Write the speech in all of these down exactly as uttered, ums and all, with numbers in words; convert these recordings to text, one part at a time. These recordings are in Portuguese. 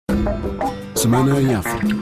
Semana em África.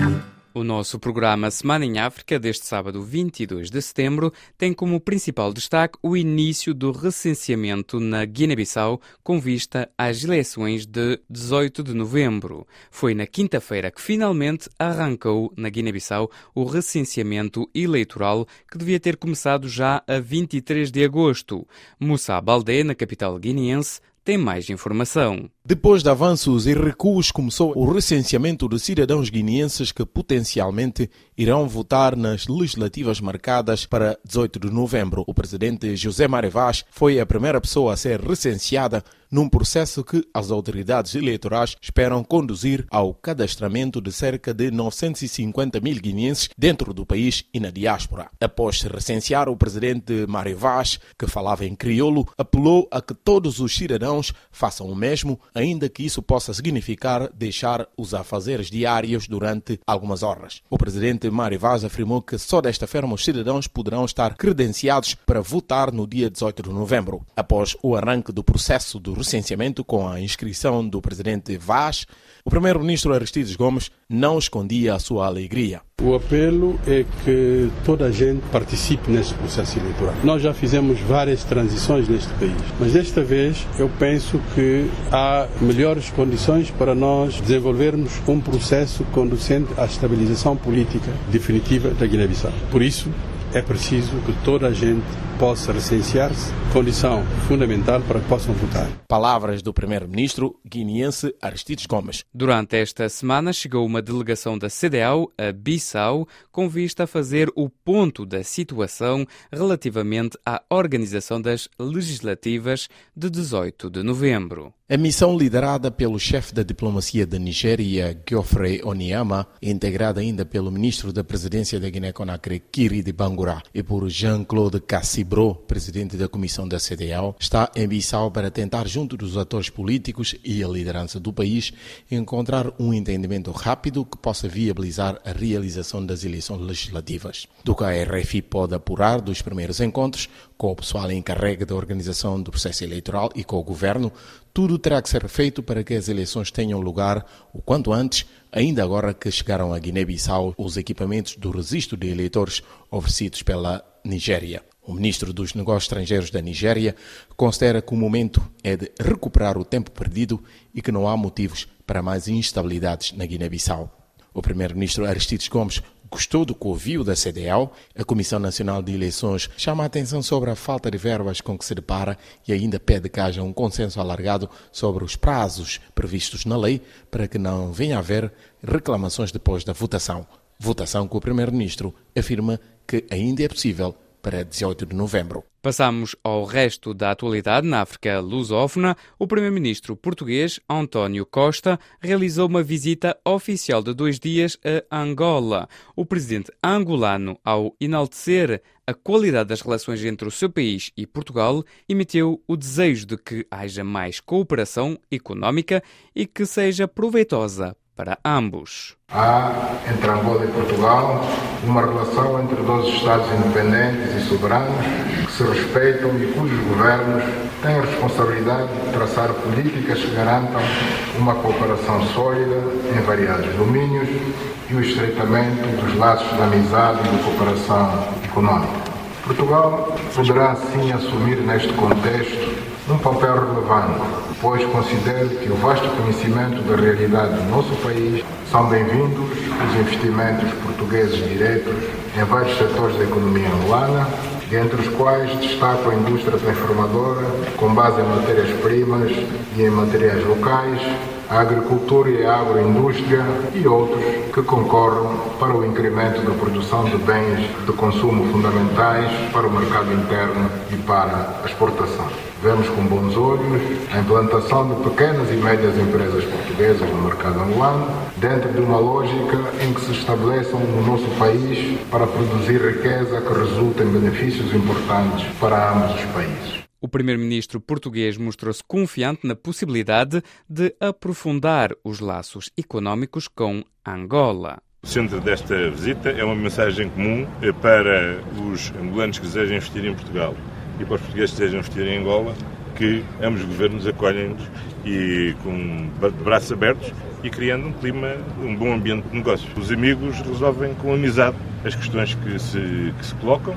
O nosso programa Semana em África, deste sábado vinte e dois de setembro, tem como principal destaque o início do recenseamento na Guiné-Bissau com vista às eleições de dezoito de novembro. Foi na quinta-feira que finalmente arrancou na Guiné-Bissau o recenseamento eleitoral que devia ter começado já a vinte e três de agosto. Moussa Baldé, na capital guineense, tem mais informação. Depois de avanços e recuos, começou o recenseamento de cidadãos guineenses que potencialmente irão votar nas legislativas marcadas para dezoito de novembro. O presidente José Mário Vaz foi a primeira pessoa a ser recenseada num processo que as autoridades eleitorais esperam conduzir ao cadastramento de cerca de novecentos e cinquenta mil guineenses dentro do país e na diáspora. Após se recensear, o presidente Mário Vaz, que falava em crioulo, apelou a que todos os cidadãos façam o mesmo, ainda que isso possa significar deixar os afazeres diários durante algumas horas. O presidente Mário Vaz afirmou que só desta forma os cidadãos poderão estar credenciados para votar no dia dezoito de novembro. Após o arranque do processo do recenseamento com a inscrição do presidente Vaz, o primeiro-ministro Aristides Gomes não escondia a sua alegria. O apelo é que toda a gente participe neste processo eleitoral. Nós já fizemos várias transições neste país, mas desta vez eu penso que há melhores condições para nós desenvolvermos um processo conducente à estabilização política definitiva da Guiné-Bissau. Por isso, é preciso que toda a gente possa recensear-se, condição fundamental para que possam votar. Palavras do primeiro-ministro guineense Aristides Gomes. Durante esta semana chegou uma delegação da C D A O a Bissau com vista a fazer o ponto da situação relativamente à organização das legislativas de dezoito de novembro. A missão liderada pelo chefe da diplomacia da Nigéria, Geoffrey Onyeama, integrada ainda pelo ministro da presidência da Guiné-Conakry, Kiri de Bangura, e por Jean-Claude Cassibro, presidente da comissão da C D A O, está em Bissau para tentar, junto dos atores políticos e a liderança do país, encontrar um entendimento rápido que possa viabilizar a realização das eleições legislativas. Do que a R F I pode apurar dos primeiros encontros, com o pessoal encarregue da organização do processo eleitoral e com o governo, tudo terá que ser feito para que as eleições tenham lugar o quanto antes, ainda agora que chegaram a Guiné-Bissau os equipamentos do registro de eleitores oferecidos pela Nigéria. O ministro dos Negócios Estrangeiros da Nigéria considera que o momento é de recuperar o tempo perdido e que não há motivos para mais instabilidades na Guiné-Bissau. O primeiro-ministro Aristides Gomes gostou do que ouviu da C D A O. A Comissão Nacional de Eleições chama a atenção sobre a falta de verbas com que se depara e ainda pede que haja um consenso alargado sobre os prazos previstos na lei para que não venha a haver reclamações depois da votação. Votação que o primeiro-ministro afirma que ainda é possível para dezoito de novembro. Passamos ao resto da atualidade na África lusófona. O primeiro-ministro português, António Costa, realizou uma visita oficial de dois dias a Angola. O presidente angolano, ao enaltecer a qualidade das relações entre o seu país e Portugal, emitiu o desejo de que haja mais cooperação económica e que seja proveitosa para ambos. Há, entre Angola e Portugal, uma relação entre dois Estados independentes e soberanos que se respeitam e cujos governos têm a responsabilidade de traçar políticas que garantam uma cooperação sólida em variados domínios e o estreitamento dos laços de amizade e de cooperação económica. Portugal poderá, assim, assumir neste contexto um papel relevante, pois considero que o vasto conhecimento da realidade do nosso país são bem-vindos os investimentos portugueses diretos em vários setores da economia angolana, entre os quais destaco a indústria transformadora, com base em matérias-primas e em materiais locais, a agricultura e a agroindústria e outros que concorram para o incremento da produção de bens de consumo fundamentais para o mercado interno e para a exportação. Vemos com bons olhos a implantação de pequenas e médias empresas portuguesas no mercado angolano, dentro de uma lógica em que se estabeleçam no nosso país para produzir riqueza que resulta em benefícios importantes para ambos os países. O primeiro-ministro português mostrou-se confiante na possibilidade de aprofundar os laços económicos com Angola. O centro desta visita é uma mensagem comum para os angolanos que desejam investir em Portugal e para os portugueses que desejam investir em Angola, que ambos os governos acolhem-nos e com braços abertos e criando um clima, um bom ambiente de negócios. Os amigos resolvem com amizade as questões que se, que se colocam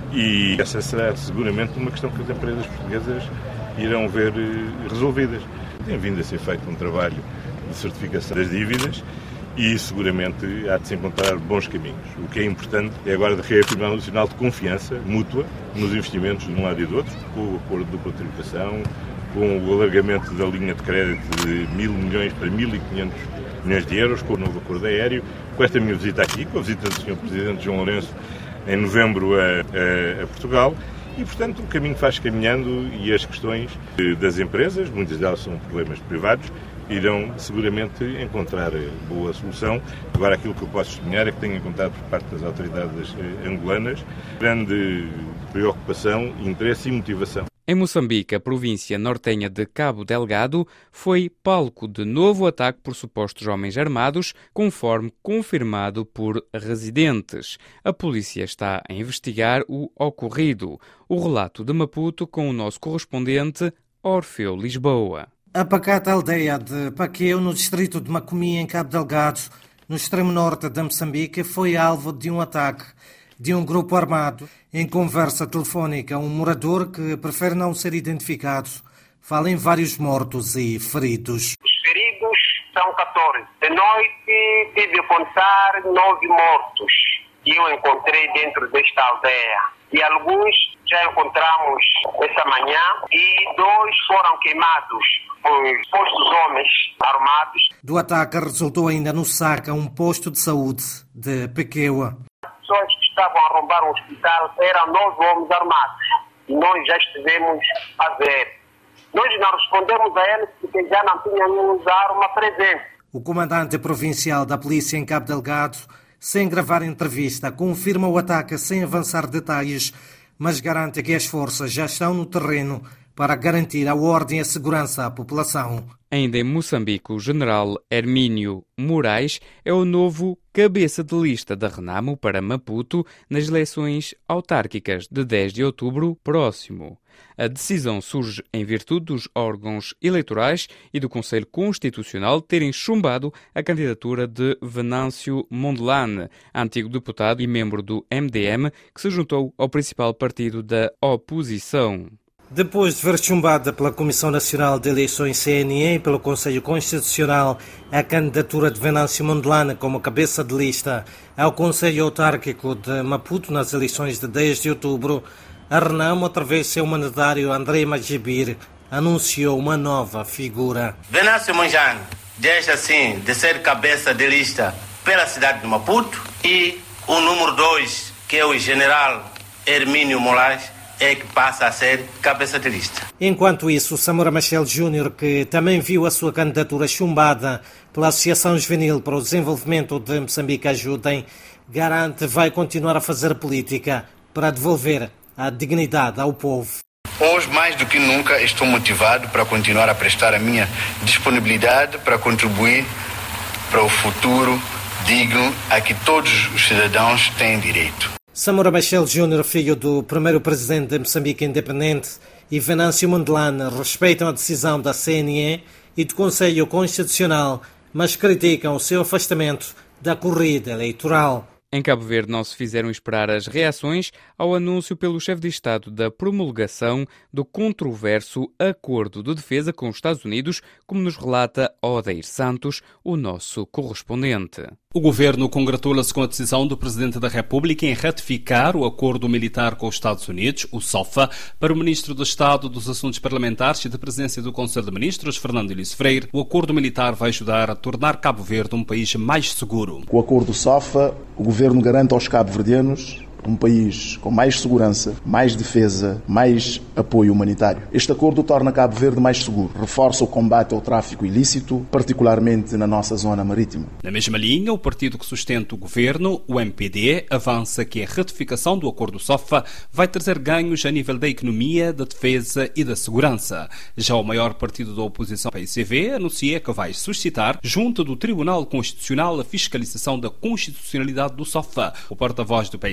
e essa será seguramente uma questão que as empresas portuguesas irão ver resolvidas. Tem vindo a ser feito um trabalho de certificação das dívidas e seguramente há de se encontrar bons caminhos. O que é importante é agora de reafirmar um sinal de confiança mútua nos investimentos de um lado e do outro, com o acordo de dupla tributação, com o alargamento da linha de crédito de mil milhões para mil e quinhentos milhões de euros, com o novo acordo aéreo, com esta minha visita aqui, com a visita do senhor Presidente João Lourenço em novembro a, a, a Portugal. E, portanto, o caminho faz caminhando e as questões das empresas, muitas delas são problemas privados, irão seguramente encontrar boa solução. Agora, aquilo que eu posso sublinhar é que tenho encontrado por parte das autoridades angolanas grande preocupação, interesse e motivação. Em Moçambique, a província nortenha de Cabo Delgado foi palco de novo ataque por supostos homens armados, conforme confirmado por residentes. A polícia está a investigar o ocorrido. O relato de Maputo com o nosso correspondente Orfeu Lisboa. A pacata aldeia de Paqueu, no distrito de Macomia, em Cabo Delgado, no extremo norte de Moçambique, foi alvo de um ataque de um grupo armado. Em conversa telefónica, um morador que prefere não ser identificado fala em vários mortos e feridos. Os feridos são catorze. De noite tive a contar nove mortos que eu encontrei dentro desta aldeia. E alguns já encontramos essa manhã e dois foram queimados por postos homens armados. Do ataque resultou ainda no saque a um posto de saúde de Pequeua. As pessoas que estavam a roubar o hospital eram nove homens armados e nós já estivemos a ver. Nós não respondemos a eles porque já não tínhamos arma presente. O comandante provincial da polícia em Cabo Delgado, sem gravar entrevista, confirma o ataque sem avançar detalhes, mas garante que as forças já estão no terreno para garantir a ordem e a segurança à população. Ainda em Moçambique, o general Hermínio Moraes é o novo cabeça de lista da Renamo para Maputo nas eleições autárquicas de dez de outubro próximo. A decisão surge em virtude dos órgãos eleitorais e do Conselho Constitucional terem chumbado a candidatura de Venâncio Mondlane, antigo deputado e membro do M D M, que se juntou ao principal partido da oposição. Depois de ver chumbada pela Comissão Nacional de Eleições C N E e pelo Conselho Constitucional a candidatura de Venâncio Mondlane como cabeça de lista ao Conselho Autárquico de Maputo nas eleições de dez de outubro, a Renamo, através de seu mandatário André Magibir, anunciou uma nova figura. Venâncio Mondlane deixa assim de ser cabeça de lista pela cidade de Maputo e o número dois, que é o general Hermínio Moraes, é que passa a ser cabeça de lista. Enquanto isso, Samora Machel Júnior, que também viu a sua candidatura chumbada pela Associação Juvenil para o Desenvolvimento de Moçambique Ajudem, garante vai continuar a fazer política para devolver a dignidade ao povo. Hoje, mais do que nunca, estou motivado para continuar a prestar a minha disponibilidade para contribuir para o futuro digno a que todos os cidadãos têm direito. Samora Machel Júnior, filho do primeiro presidente de Moçambique Independente, e Venâncio Mondlane respeitam a decisão da C N E e do Conselho Constitucional, mas criticam o seu afastamento da corrida eleitoral. Em Cabo Verde não se fizeram esperar as reações ao anúncio pelo chefe de Estado da promulgação do controverso Acordo de Defesa com os Estados Unidos, como nos relata Odair Santos, o nosso correspondente. O governo congratula-se com a decisão do Presidente da República em ratificar o acordo militar com os Estados Unidos, o SOFA. Para o Ministro do Estado dos Assuntos Parlamentares e da Presidência do Conselho de Ministros, Fernando Ilício Freire, o acordo militar vai ajudar a tornar Cabo Verde um país mais seguro. Com o acordo SOFA, o governo garante aos cabo-verdianos um país com mais segurança, mais defesa, mais apoio humanitário. Este acordo torna Cabo Verde mais seguro, reforça o combate ao tráfico ilícito, particularmente na nossa zona marítima. Na mesma linha, o partido que sustenta o governo, o M P D, avança que a ratificação do acordo SOFA vai trazer ganhos a nível da economia, da defesa e da segurança. Já o maior partido da oposição, P C V, anuncia que vai suscitar, junto do Tribunal Constitucional, a fiscalização da constitucionalidade do SOFA. O porta-voz do P C V,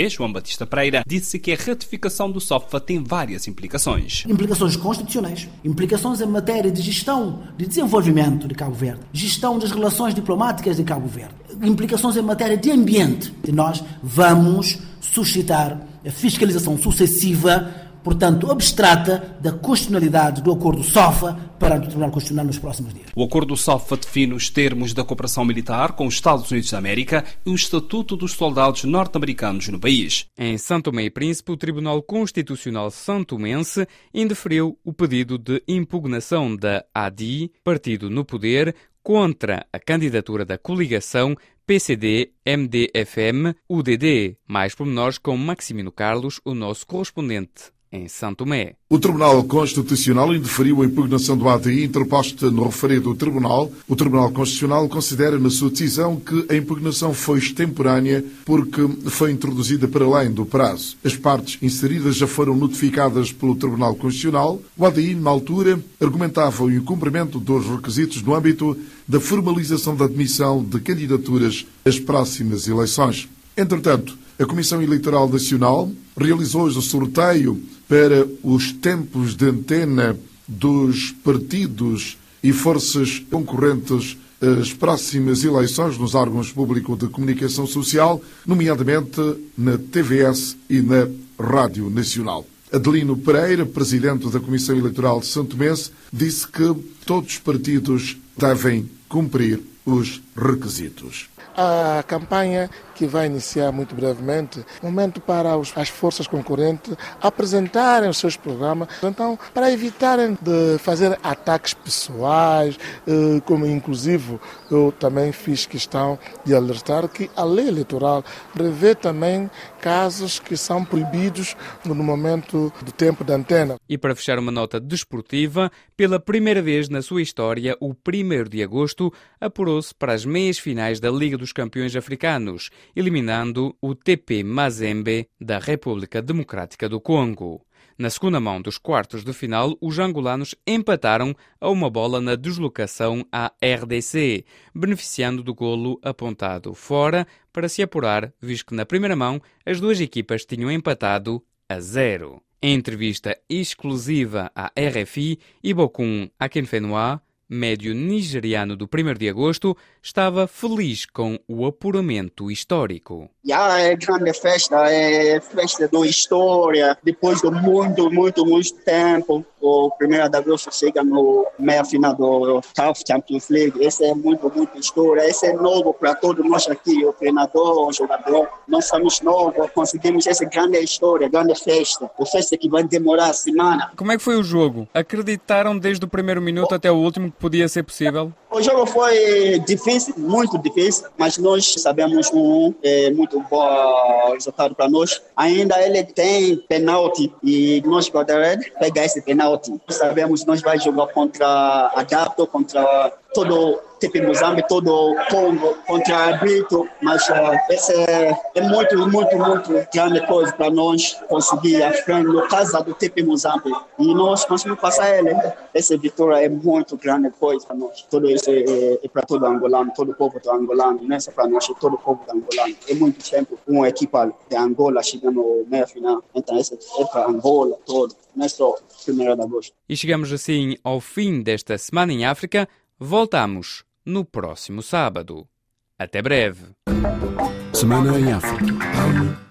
Sodinense, João Batista Pereira, disse que a ratificação do SOFA tem várias implicações. Implicações constitucionais, implicações em matéria de gestão, de desenvolvimento de Cabo Verde, gestão das relações diplomáticas de Cabo Verde, implicações em matéria de ambiente. E nós vamos suscitar a fiscalização sucessiva, portanto, abstrata da constitucionalidade do acordo SOFA perante o Tribunal Constitucional nos próximos dias. O acordo SOFA define os termos da cooperação militar com os Estados Unidos da América e o estatuto dos soldados norte-americanos no país. Em São Tomé e Príncipe, o Tribunal Constitucional santomense indeferiu o pedido de impugnação da A D I, partido no poder, contra a candidatura da coligação P C D M D F M U D D. Mais pormenores com Maximino Carlos, o nosso correspondente em São Tomé. O Tribunal Constitucional indeferiu a impugnação do A D I interposta no referido tribunal. O Tribunal Constitucional considera na sua decisão que a impugnação foi extemporânea porque foi introduzida para além do prazo. As partes inseridas já foram notificadas pelo Tribunal Constitucional. O A D I, na altura, argumentava o incumprimento dos requisitos no âmbito da formalização da admissão de candidaturas às próximas eleições. Entretanto, a Comissão Eleitoral Nacional realizou hoje o sorteio para os tempos de antena dos partidos e forças concorrentes às próximas eleições nos órgãos públicos de comunicação social, nomeadamente na T V S e na Rádio Nacional. Adelino Pereira, presidente da Comissão Eleitoral de santomense, disse que todos os partidos devem cumprir os requisitos. A campanha que vai iniciar muito brevemente, momento para os, as forças concorrentes apresentarem os seus programas, então para evitarem de fazer ataques pessoais, eh, como inclusive eu também fiz questão de alertar que a lei eleitoral prevê também casos que são proibidos no momento do tempo de antena. E para fechar uma nota desportiva, pela primeira vez na sua história, o primeiro de agosto apurou-se para as meias finais da Liga dos Campeões Africanos, eliminando o T P Mazembe da República Democrática do Congo. Na segunda mão dos quartos de final, os angolanos empataram a uma bola na deslocação à R D C, beneficiando do golo apontado fora para se apurar, visto que na primeira mão as duas equipas tinham empatado a zero. Em entrevista exclusiva à R F I, Ibokun Akinfenwa, médio nigeriano do primeiro de agosto, estava feliz com o apuramento histórico. Já é grande festa, é festa da história. Depois de muito, muito, muito tempo, o primeiro de agosto chega no meia final do C A F Champions League. Esse é muito, muito história. Esse é novo para todos nós aqui, o treinador, o jogador. Nós somos novos, conseguimos essa grande história, grande festa. A festa que vai demorar a semana. Como é que foi o jogo? Acreditaram desde o primeiro minuto até o último que podia ser possível? O jogo foi difícil, muito difícil, mas nós sabemos um é, muito bom resultado para nós. Ainda ele tem penalti e nós podemos pegar esse penalti. Sabemos que nós vamos jogar contra Adapto, contra todo T P Moçambique, todo o Congo, contra Brito, mas uh, esse é, é muito, muito, muito grande coisa para nós conseguir a frente no caso do T P Moçambique. E nós conseguimos passar ele. Essa vitória é muito grande coisa para nós. Tudo isso é, é, é para todo angolano, todo o povo do angolano, não é só para nós, é todo o povo do angolano. É muito tempo uma equipa de Angola chegando no meia final. Então, essa é para Angola todo, não é só primeiro de agosto. E chegamos assim ao fim desta Semana em África. Voltamos no próximo sábado. Até breve. Semana em África.